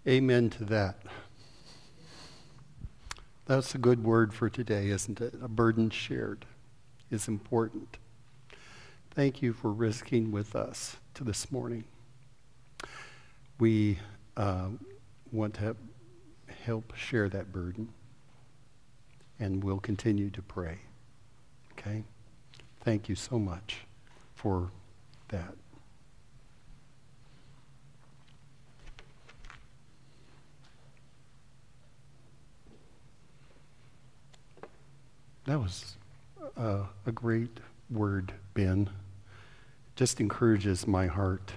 Amen to that. That's a good word for today, isn't it? A burden shared is important. Thank you for risking with us to this morning. We want to help share that burden, and we'll continue to pray. Okay? Thank you so much for that. That was a great word, Ben. Just encourages my heart.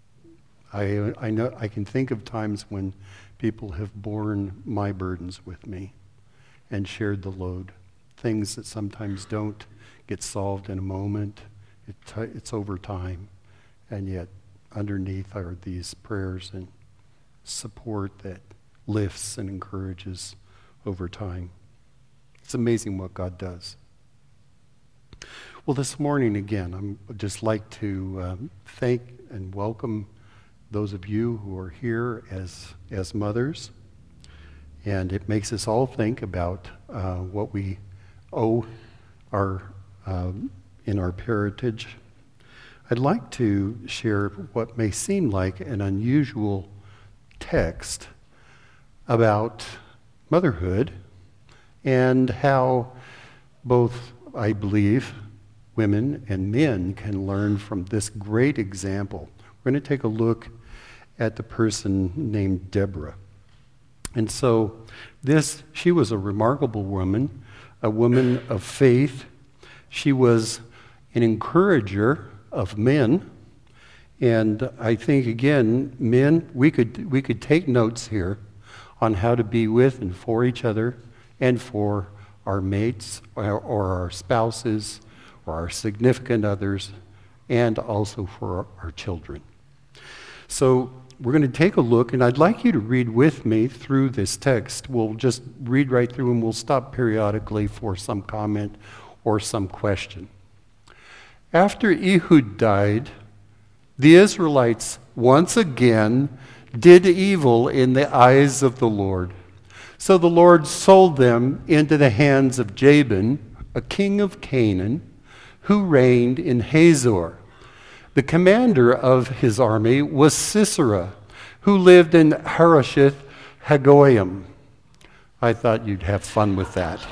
I know I can think of times when people have borne my burdens with me and shared the load. Things that sometimes don't get solved in a moment. It's over time. And yet underneath are these prayers and support that lifts and encourages over time. It's amazing what God does. Well, this morning again, I'd just like to thank and welcome those of you who are here as mothers. And it makes us all think about what we owe our in our parentage. I'd like to share what may seem like an unusual text about motherhood and how both, I believe, women and men can learn from this great example. We're going to take a look at the person named Deborah. And so she was a remarkable woman, a woman of faith. She was an encourager of men. And I think, again, men, we could take notes here on how to be with and for each other and for our mates or our spouses or our significant others, and also for our children. So we're going to take a look, and I'd like you to read with me through this text. We'll just read right through, and we'll stop periodically for some comment or some question. After Ehud died, the Israelites once again did evil in the eyes of the Lord. So the Lord sold them into the hands of Jabin, a king of Canaan, who reigned in Hazor. The commander of his army was Sisera, who lived in Harosheth Hagoyim. I thought you'd have fun with that.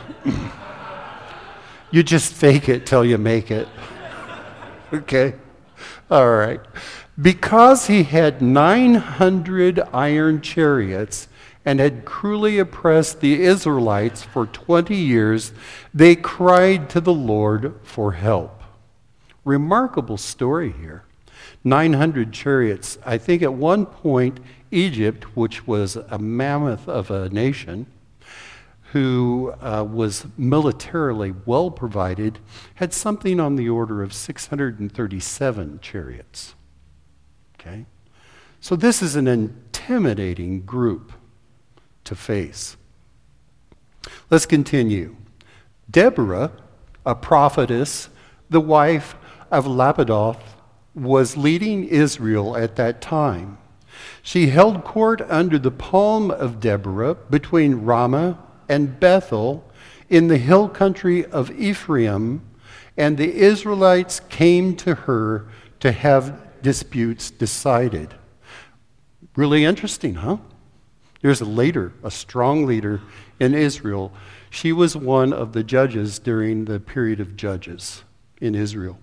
You just fake it till you make it. Okay? All right. Because he had 900 iron chariots and had cruelly oppressed the Israelites for 20 years, they cried to the Lord for help. Remarkable story here. 900 chariots. I think at one point, Egypt, which was a mammoth of a nation, who was militarily well provided, had something on the order of 637 chariots. Okay? So this is an intimidating group to face. Let's continue. Deborah, a prophetess, the wife of Lapidoth, was leading Israel at that time. She held court under the palm of Deborah between Ramah and Bethel in the hill country of Ephraim, and the Israelites came to her to have disputes decided. Really interesting, huh? There's a strong leader in Israel. She was one of the judges during the period of Judges in Israel.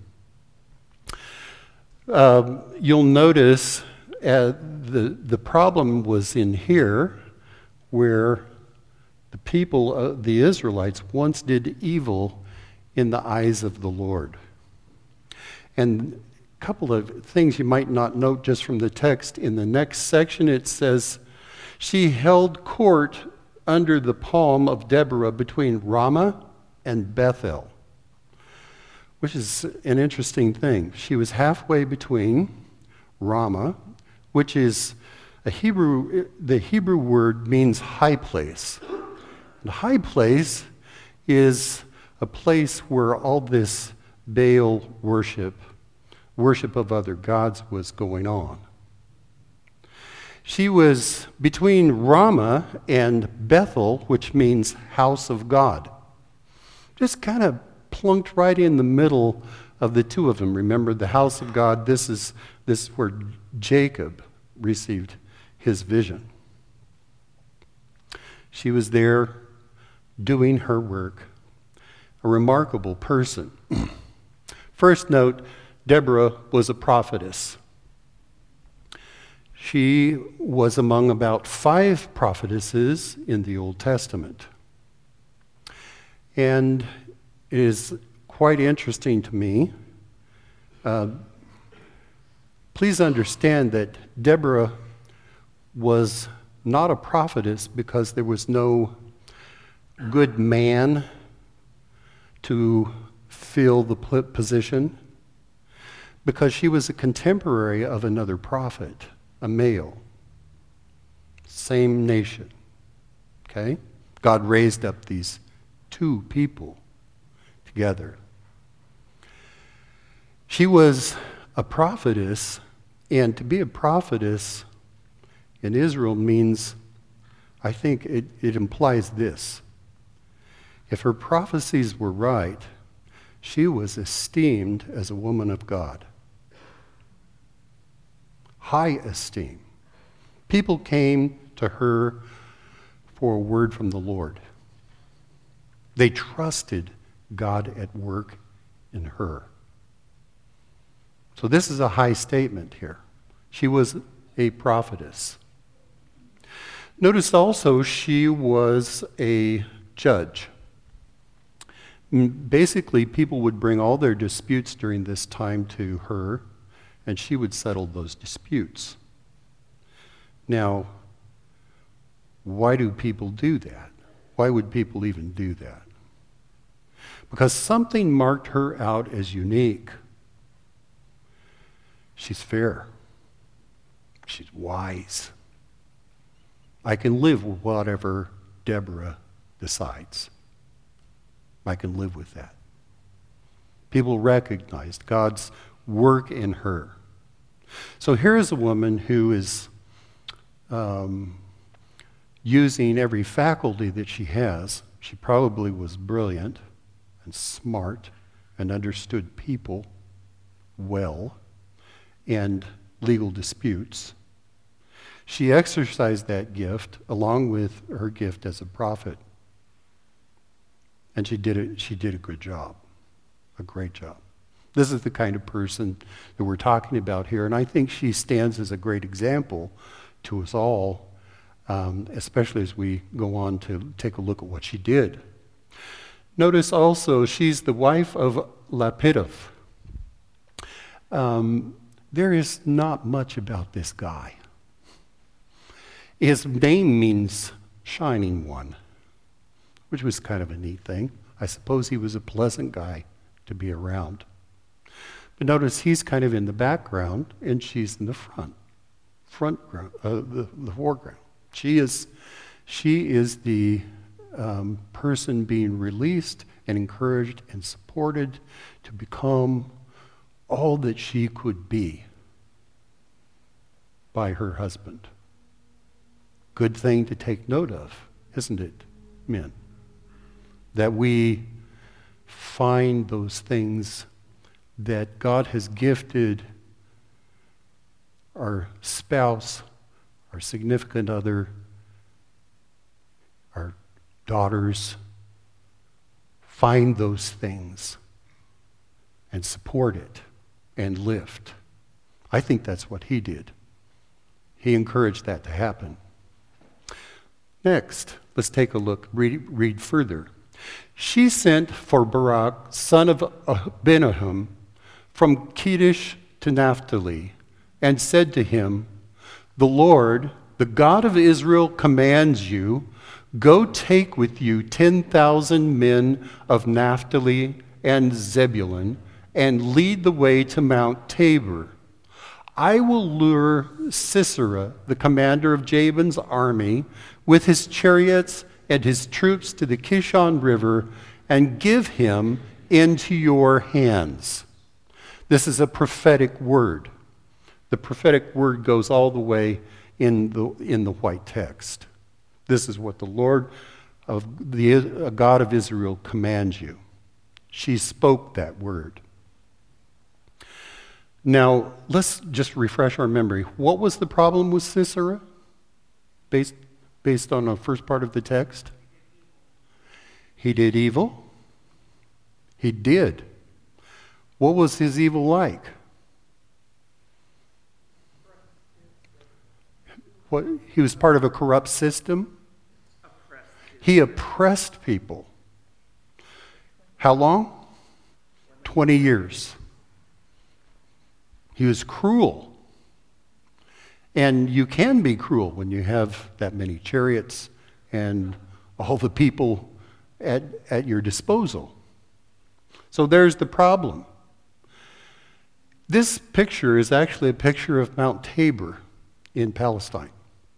You'll notice the problem was in here where the people, the Israelites, once did evil in the eyes of the Lord. And a couple of things you might not note just from the text. In the next section it says, she held court under the palm of Deborah between Ramah and Bethel, which is an interesting thing. She was halfway between Ramah, which is the Hebrew word means high place. And high place is a place where all this Baal worship of other gods was going on. She was between Ramah and Bethel, which means house of God. Just kind of plunked right in the middle of the two of them. Remember, the house of God, this is where Jacob received his vision. She was there doing her work, a remarkable person. First note, Deborah was a prophetess. She was among about 5 prophetesses in the Old Testament. And it is quite interesting to me. Please understand that Deborah was not a prophetess because there was no good man to fill the position, because she was a contemporary of another prophet, a male, same nation. Okay? God raised up these 2 people together. She was a prophetess, and to be a prophetess in Israel means, I think it implies this. If her prophecies were right, she was esteemed as a woman of God. High esteem. People came to her for a word from the Lord. They trusted God at work in her. So this is a high statement here. She was a prophetess. Notice also she was a judge. Basically, people would bring all their disputes during this time to her, and she would settle those disputes. Now, why do people do that? Why would people even do that? Because something marked her out as unique. She's fair. She's wise. I can live with whatever Deborah decides. I can live with that. People recognized God's work in her. So here is a woman who is using every faculty that she has. She probably was brilliant and smart and understood people well and legal disputes. She exercised that gift along with her gift as a prophet. And she did a good job, a great job. This is the kind of person that we're talking about here, and I think she stands as a great example to us all, especially as we go on to take a look at what she did. Notice also she's the wife of Lapidoth. There is not much about this guy. His name means shining one, which was kind of a neat thing. I suppose he was a pleasant guy to be around. But notice he's kind of in the background, and she's in the foreground. She is the person being released and encouraged and supported to become all that she could be by her husband. Good thing to take note of, isn't it, men? That we find those things that God has gifted our spouse, our significant other, our daughters. Find those things and support it and lift. I think that's what he did. He encouraged that to happen. Next, let's take a look, read further. She sent for Barak, son of Abinoam, from Kedesh to Naphtali, and said to him, "The Lord, the God of Israel, commands you, go take with you 10,000 men of Naphtali and Zebulun, and lead the way to Mount Tabor. I will lure Sisera, the commander of Jabin's army, with his chariots and his troops to the Kishon River, and give him into your hands." This is a prophetic word. The prophetic word goes all the way in the white text. This is what the Lord of the God of Israel commands you. She spoke that word. Now, let's just refresh our memory. What was the problem with Sisera? Based on the first part of the text? He did evil. He did. What was his evil like? What, he was part of a corrupt system? He oppressed people. How long? 20 years. He was cruel. And you can be cruel when you have that many chariots and all the people at your disposal. So there's the problem. This picture is actually a picture of Mount Tabor in Palestine.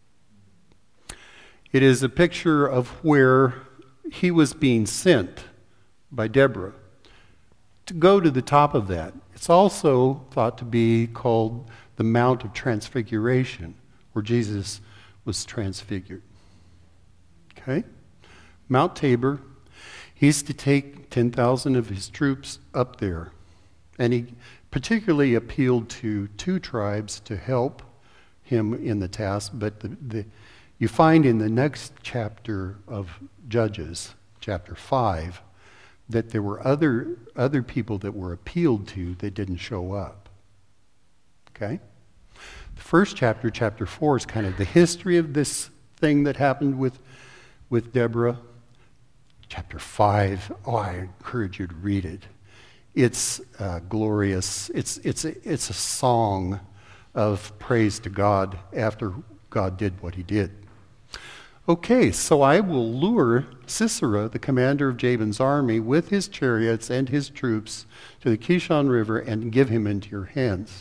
It is a picture of where he was being sent by Deborah to go to the top of that. It's also thought to be called the Mount of Transfiguration, where Jesus was transfigured. Okay? Mount Tabor, he's to take 10,000 of his troops up there. And he particularly appealed to two tribes to help him in the task. But you find in the next chapter of Judges, chapter 5, that there were other people that were appealed to that didn't show up. Okay? The first chapter, chapter 4, is kind of the history of this thing that happened with Deborah. Chapter 5, I encourage you to read it. It's glorious. It's a song of praise to God after God did what he did. Okay, so I will lure Sisera, the commander of Jabin's army, with his chariots and his troops to the Kishon River and give him into your hands.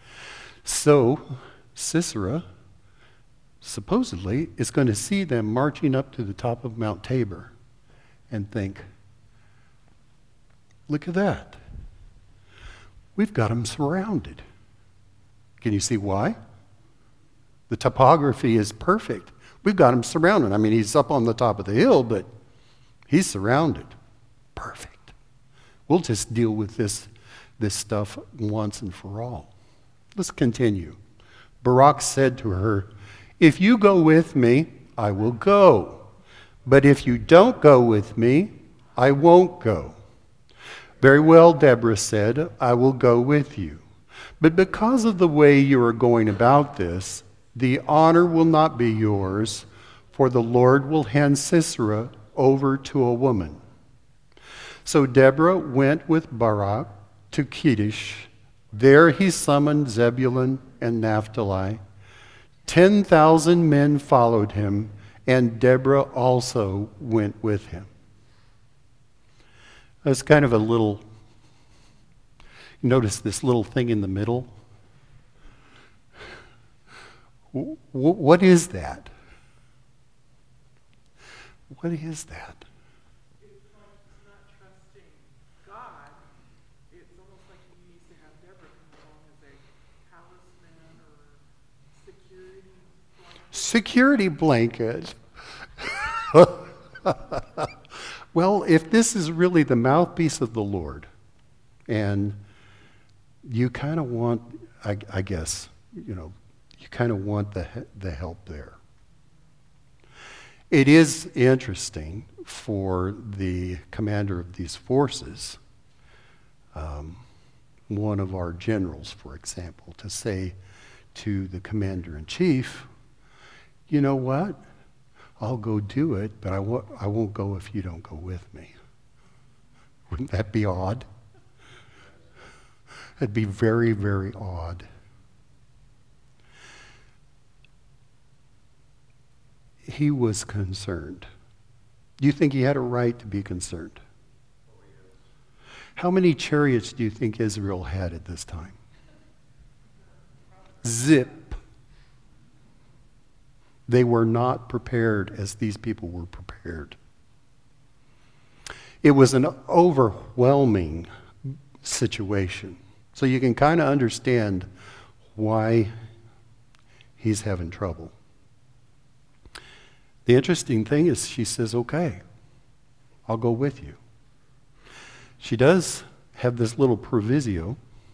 So Sisera, supposedly, is going to see them marching up to the top of Mount Tabor and think, look at that. We've got them surrounded. Can you see why? The topography is perfect. We've got him surrounded. I mean, he's up on the top of the hill, but he's surrounded. Perfect. We'll just deal with this stuff once and for all. Let's continue. Barak said to her, if you go with me, I will go. But if you don't go with me, I won't go. Very well, Deborah said, I will go with you. But because of the way you are going about this, the honor will not be yours, for the Lord will hand Sisera over to a woman. So Deborah went with Barak to Kedesh. There he summoned Zebulun and Naphtali. 10,000 men followed him, and Deborah also went with him. That's kind of a little, notice this little thing in the middle? What is that? What is that? It's like he's not trusting God. It's almost like he needs to have Deborah come along as a talisman or security blanket. Security blanket. Well, if this is really the mouthpiece of the Lord, and you kind of want, I guess, you kind of want the help there. It is interesting for the commander of these forces, one of our generals, for example, to say to the commander-in-chief, you know what? I'll go do it, but I won't go if you don't go with me. Wouldn't that be odd? It'd be very, very odd. He was concerned. Do you think he had a right to be concerned? How many chariots do you think Israel had at this time? Zip. They were not prepared as these people were prepared. It was an overwhelming situation. So you can kind of understand why he's having trouble. The interesting thing is she says, okay, I'll go with you. She does have this little proviso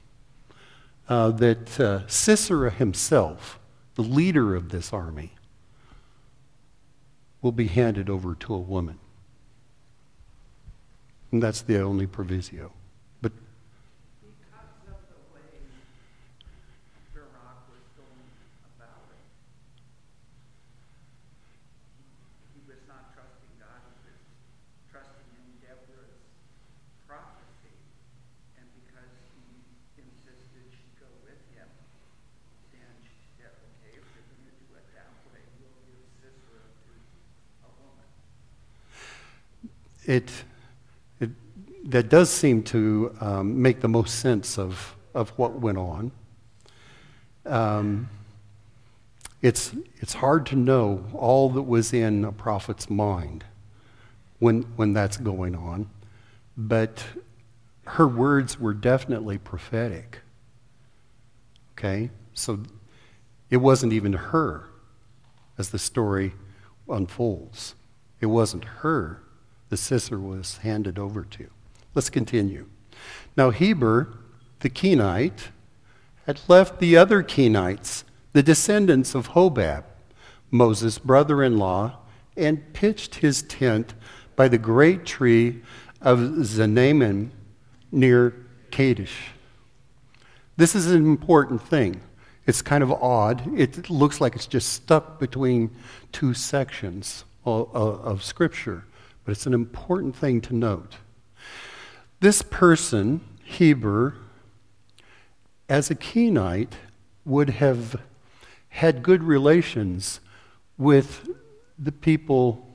that Sisera himself, the leader of this army, will be handed over to a woman. And that's the only proviso. But because of the way Barak was going about it, he was not trusting God, he was trusting in Deborah's prophecy. And because he insisted she go with him, then she said, okay, if you're going to do it that way, we'll give Sisera to a woman. that does seem to make the most sense of what went on. It's hard to know all that was in a prophet's mind when that's going on, but her words were definitely prophetic. Okay? So it wasn't even her as the story unfolds. It wasn't her the Sisera was handed over to. Let's continue. Now Heber, the Kenite, had left the other Kenites, the descendants of Hobab, Moses' brother-in-law, and pitched his tent by the great tree of Zaanannim near Kadesh. This is an important thing. It's kind of odd. It looks like it's just stuck between two sections of Scripture, but it's an important thing to note. This person, Heber, as a Kenite, would have had good relations with the people,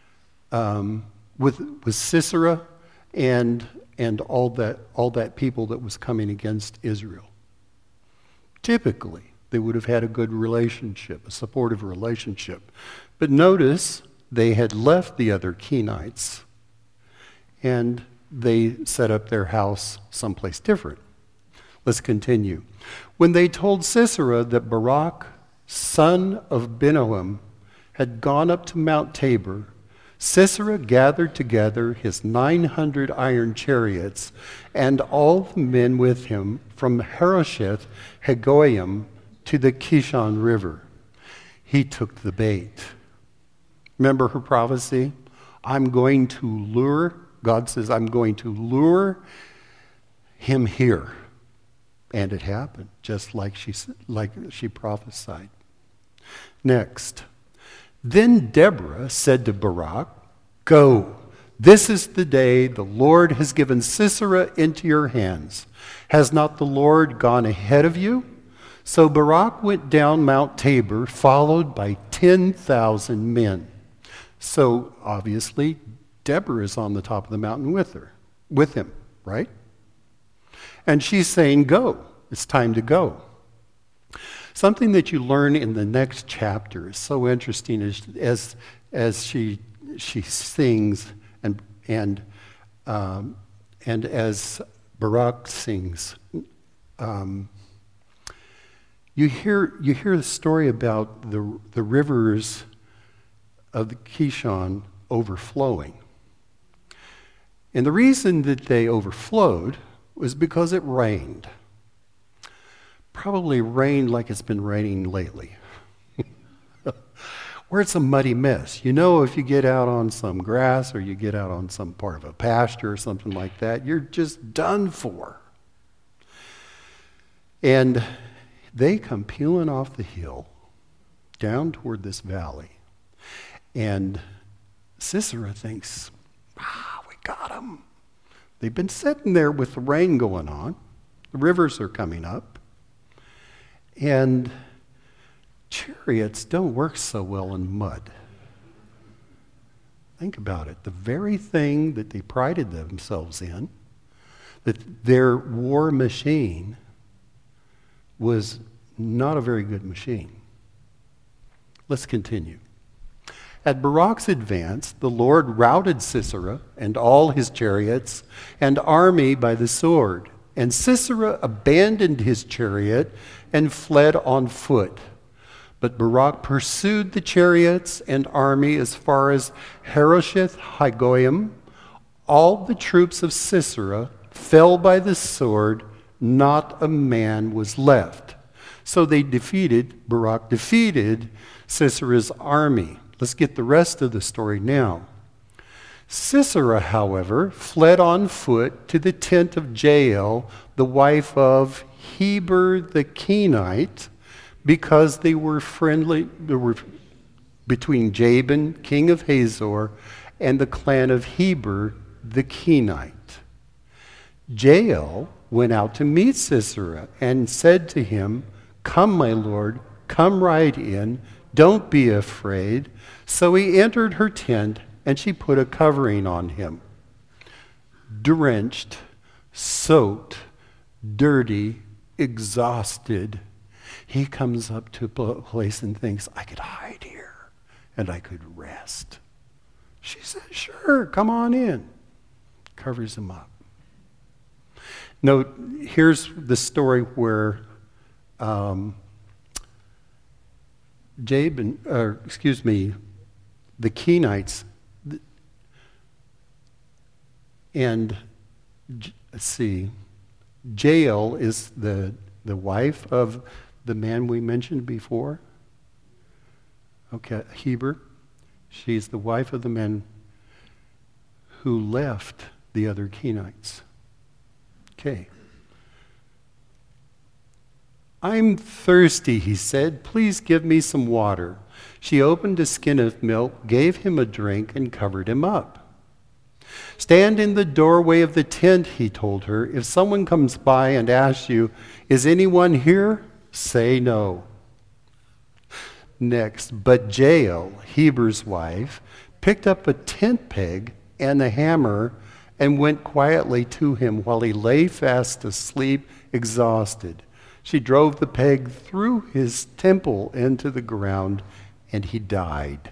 with Sisera and all that people that was coming against Israel. Typically, they would have had a good relationship, a supportive relationship. But notice they had left the other Kenites and they set up their house someplace different. Let's continue. When they told Sisera that Barak, son of Binoam, had gone up to Mount Tabor, Sisera gathered together his 900 iron chariots and all the men with him from Harosheth Hagoyim to the Kishon River. He took the bait. Remember her prophecy? I'm going to lure, God says, I'm going to lure him here. And it happened, just like she prophesied. Next. Then Deborah said to Barak, "Go, this is the day the Lord has given Sisera into your hands. Has not the Lord gone ahead of you?" So Barak went down Mount Tabor, followed by 10,000 men. So obviously, Deborah is on the top of the mountain with him, right? And she's saying, go. It's time to go. Something that you learn in the next chapter is so interesting as she sings and as Barak sings. You hear the story about the rivers of the Kishon overflowing. And the reason that they overflowed was because it rained. Probably rained like it's been raining lately. Where it's a muddy mess. You know, if you get out on some grass or you get out on some part of a pasture or something like that, you're just done for. And they come peeling off the hill down toward this valley. And Sisera thinks, we got them. They've been sitting there with the rain going on. The rivers are coming up. And chariots don't work so well in mud. Think about it. The very thing that they prided themselves in, that their war machine was not a very good machine. Let's continue. At Barak's advance, the Lord routed Sisera and all his chariots and army by the sword. And Sisera abandoned his chariot and fled on foot. But Barak pursued the chariots and army as far as Harosheth Hagoyim. All the troops of Sisera fell by the sword, not a man was left. So Barak defeated Sisera's army. Let's get the rest of the story now. Sisera, however, fled on foot to the tent of Jael, the wife of Heber the Kenite, because they were friendly. There were between Jabin, king of Hazor, and the clan of Heber the Kenite. Jael went out to meet Sisera and said to him, "Come, my lord, come right in. Don't be afraid." So he entered her tent, and she put a covering on him. Drenched, soaked, dirty, exhausted, he comes up to a place and thinks, I could hide here and I could rest. She says, sure, come on in. Covers him up. Note, here's the story where the Kenites, and let's see, Jael is the wife of the man we mentioned before. Okay, Heber. She's the wife of the man who left the other Kenites. Okay. I'm thirsty, he said. Please give me some water. She opened a skin of milk, gave him a drink, and covered him up. Stand in the doorway of the tent, he told her. If someone comes by and asks you, is anyone here? Say no. Next, but Jael, Heber's wife, picked up a tent peg and a hammer and went quietly to him while he lay fast asleep, exhausted. She drove the peg through his temple into the ground, and he died.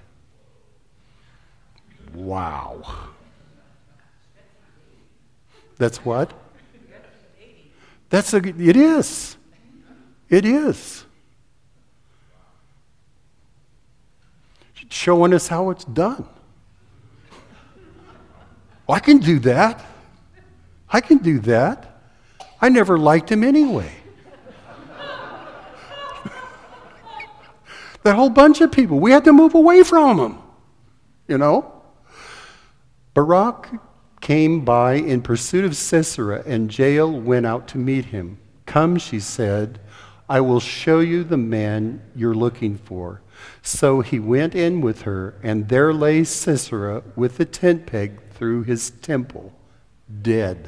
Wow. That's what? It is. It is. She's showing us how it's done. Well, I can do that. I can do that. I never liked him anyway. That whole bunch of people, we had to move away from him, you know. Barak came by in pursuit of Sisera, and Jael went out to meet him. Come, she said, I will show you the man you're looking for. So he went in with her, and there lay Sisera with the tent peg through his temple, dead.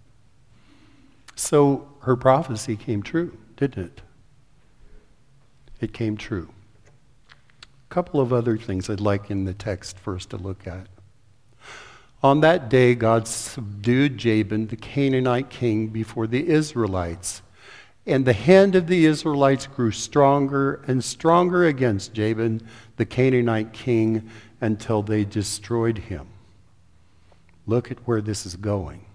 So her prophecy came true, didn't it? It came true. A couple of other things I'd like in the text first to look at. On that day, God subdued Jabin, the Canaanite king, before the Israelites. And the hand of the Israelites grew stronger and stronger against Jabin, the Canaanite king, until they destroyed him. Look at where this is going.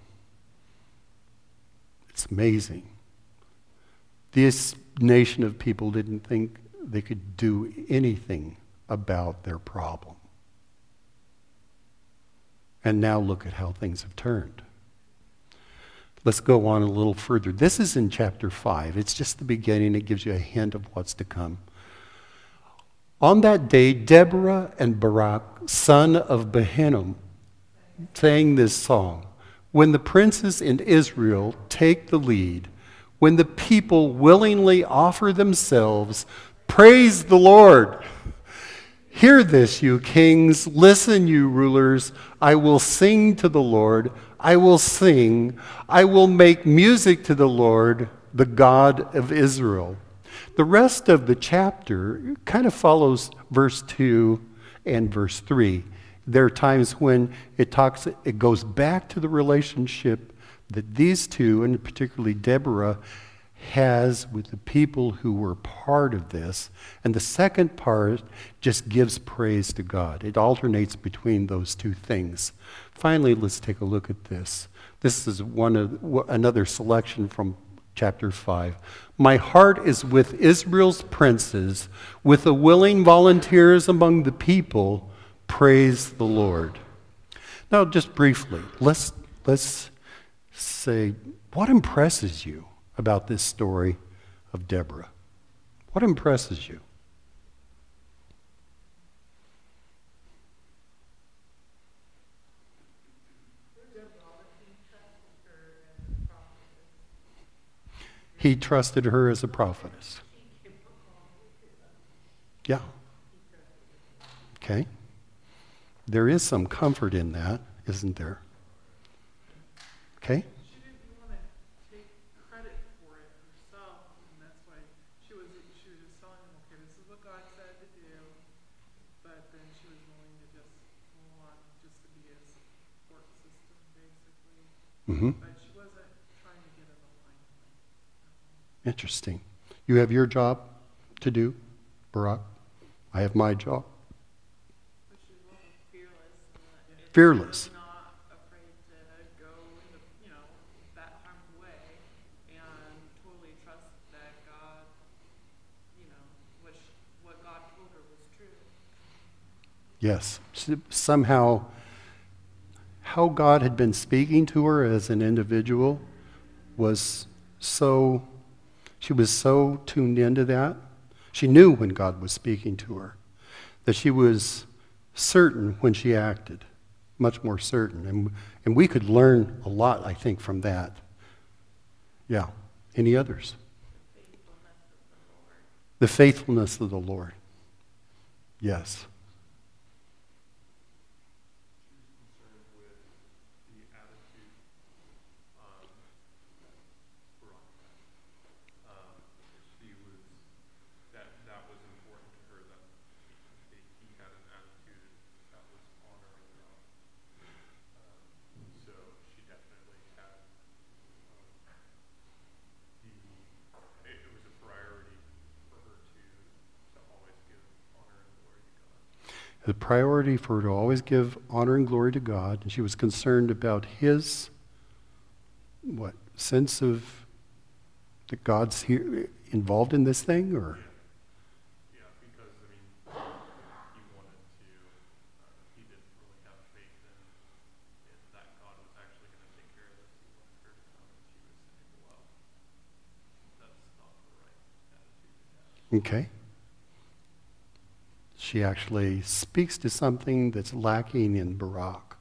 It's amazing. This nation of people didn't think they could do anything about their problem. And now look at how things have turned. Let's go on a little further. This is in chapter 5. It's just the beginning. It gives you a hint of what's to come. On that day, Deborah and Barak, son of Behinnom, sang this song. When the princes in Israel take the lead, when the people willingly offer themselves, praise the Lord. Hear this, you kings. Listen, you rulers. I will sing to the Lord. I will sing. I will make music to the Lord, the God of Israel. The rest of the chapter kind of follows verse 2 and verse 3. There are times when it goes back to the relationship that these two, and particularly Deborah, has with the people who were part of this. And the second part just gives praise to God. It alternates between those two things. Finally, let's take a look at this. This is another selection from chapter 5. My heart is with Israel's princes, with the willing volunteers among the people. Praise the Lord. Now, just briefly, let's say, what impresses you about this story of Deborah? What impresses you? He trusted her as a prophetess. Yeah. Okay. There is some comfort in that, isn't there? Okay. She didn't want to take credit for it herself, and that's why she was just telling him, okay, this is what God said to do, but then she was willing to just go on just to be a support system, basically. Mm-hmm. But she wasn't trying to get in the limelight. Interesting. You have your job to do, Barack. I have my job. But she's also fearless. Fearless. Not afraid to go into, that harm's way and totally trust that God, what God told her was true. Yes. Somehow, how God had been speaking to her as an individual was so, she was so tuned into that. She knew when God was speaking to her, that she was certain when she acted, much more certain. And we could learn a lot, I think, from that. Yeah. Any others? The faithfulness of the Lord. Yes. The priority for her to always give honor and glory to God, and she was concerned about his, sense of that God's here involved in this thing, or? Yeah, because, he wanted to, he didn't really have faith in that God was actually going to take care of this. He wanted her to come, and she was saying, well, that's not the right attitude to have. Okay. She actually speaks to something that's lacking in Barak.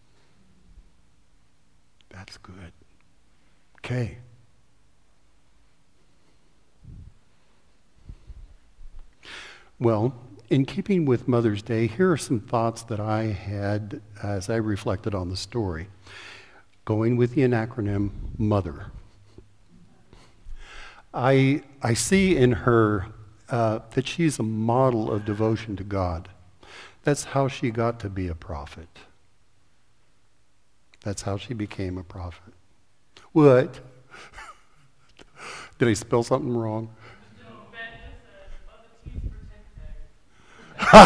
That's good. Okay. Well, in keeping with Mother's Day, here are some thoughts that I had as I reflected on the story. Going with the acronym MOTHER. I see in her that she's a model of devotion to God. That's how she got to be a prophet. That's how she became a prophet. What? Did I spell something wrong? No, Ben just said, other T's for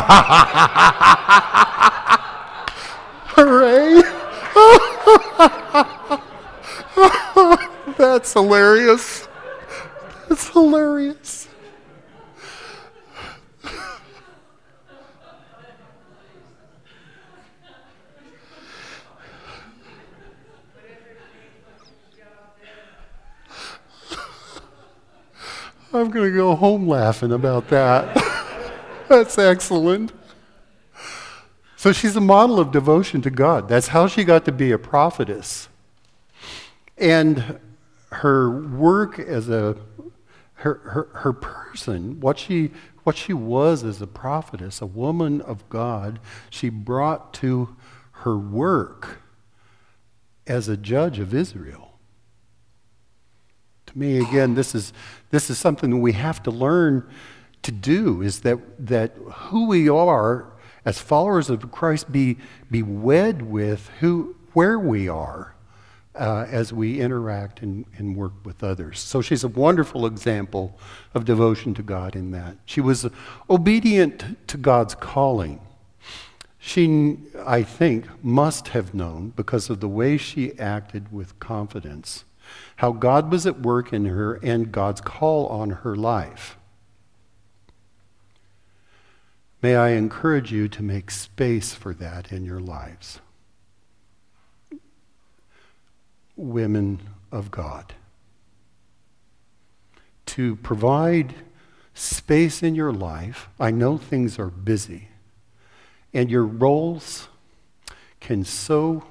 10K. Hooray! That's hilarious. That's hilarious. I'm going to go home laughing about that. That's excellent. So she's a model of devotion to God. That's how she got to be a prophetess. And her work as her person, what she was as a prophetess, a woman of God, she brought to her work as a judge of Israel. To me, again, this is something that we have to learn to do, is that who we are as followers of Christ be wed with where we are as we interact and work with others. So she's a wonderful example of devotion to God in that. She was obedient to God's calling. She, I think, must have known, because of the way she acted with confidence, how God was at work in her and God's call on her life. May I encourage you to make space for that in your lives. Women of God. To provide space in your life. I know things are busy, and your roles can so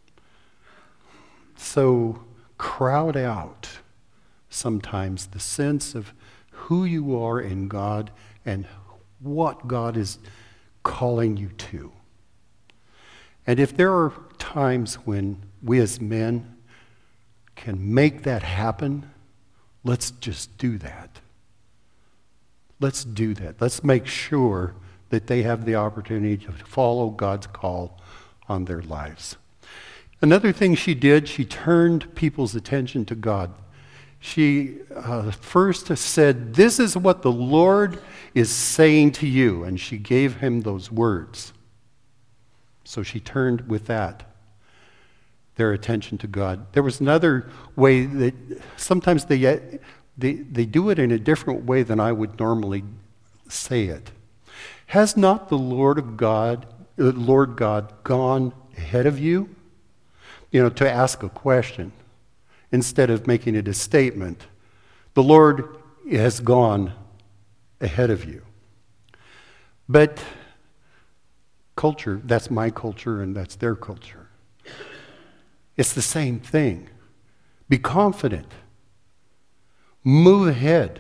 crowd out sometimes the sense of who you are in God and what God is calling you to. And if there are times when we as men can make that happen, let's just do that. Let's do that. Let's make sure that they have the opportunity to follow God's call on their lives. Another thing she did, she turned people's attention to God. She first said, "This is what the Lord is saying to you," and she gave him those words. So she turned with that their attention to God. There was another way that sometimes they do it in a different way than I would normally say it. Has not the Lord God gone ahead of you? To ask a question instead of making it a statement. The Lord has gone ahead of you. But culture, that's my culture and that's their culture. It's the same thing. Be confident. Move ahead.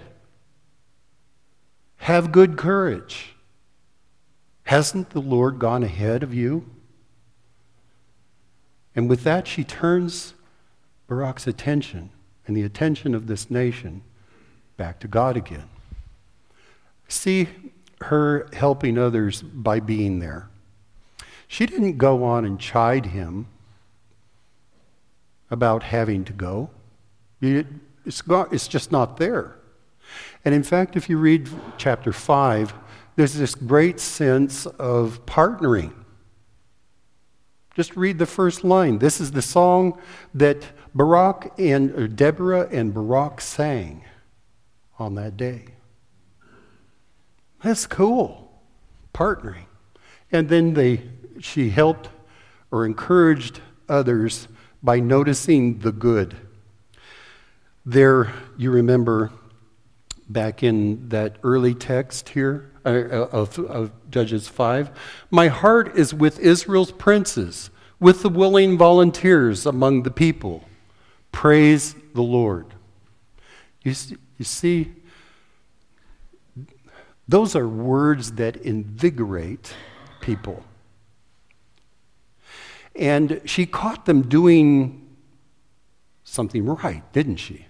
Have good courage. Hasn't the Lord gone ahead of you? And with that, she turns Barak's attention and the attention of this nation back to God again. See her helping others by being there. She didn't go on and chide him about having to go. It's just not there. And in fact, if you read chapter 5, there's this great sense of partnering. Just read the first line. This is the song that Deborah and Barak sang on that day. That's cool. Partnering. And then she helped or encouraged others by noticing the good. There, you remember back in that early text here of Judges 5, my heart is with Israel's princes, with the willing volunteers among the people. Praise the Lord. You see, those are words that invigorate people. And she caught them doing something right, didn't she?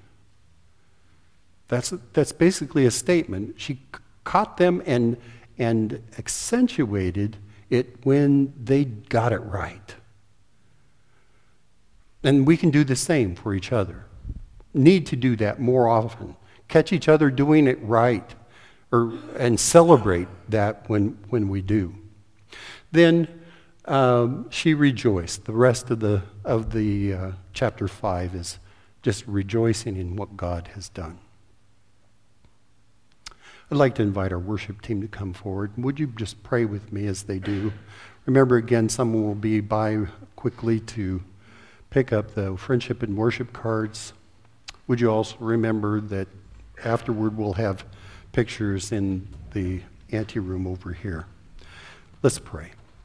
That's basically a statement. She caught them and accentuated it when they got it right. And we can do the same for each other. Need to do that more often. Catch each other doing it right, and celebrate that when we do. Then she rejoiced. The rest of the chapter 5 is just rejoicing in what God has done. I'd like to invite our worship team to come forward. Would you just pray with me as they do? Remember, again, someone will be by quickly to pick up the friendship and worship cards. Would you also remember that afterward we'll have pictures in the anteroom over here. Let's pray.